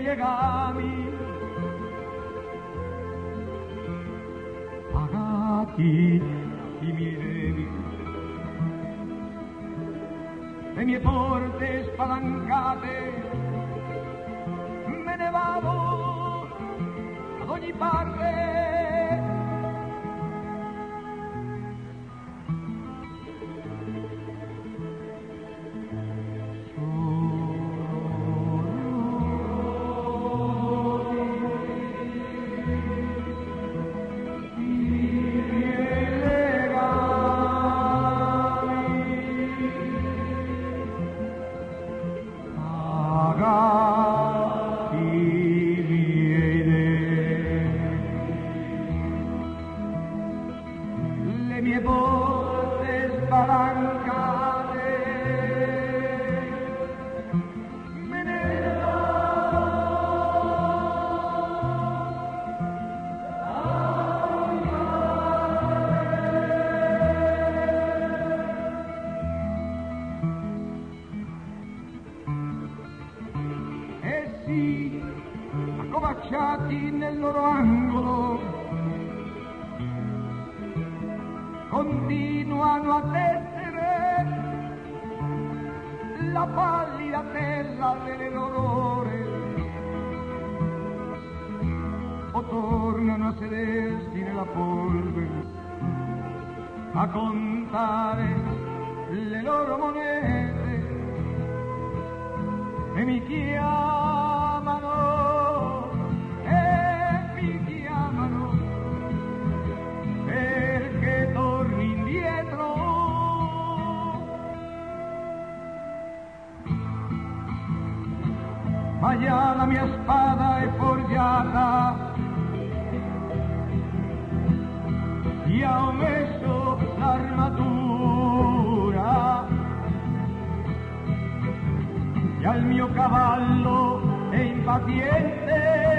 legami pagati i miei devi, le mie porte spalancate, me ne vado ad ogni parte. Le mie porte spalancate, me ne essi, accovacciati nel loro angolo, continuano ad essere la pallida terra delle loro ore, o tornano a sedersi nella polvere a contare le loro monete e mi chiamano, perché torni indietro. Ma già la mia spada è forgiata, io ho messo l'armatura, e al mio cavallo è impaziente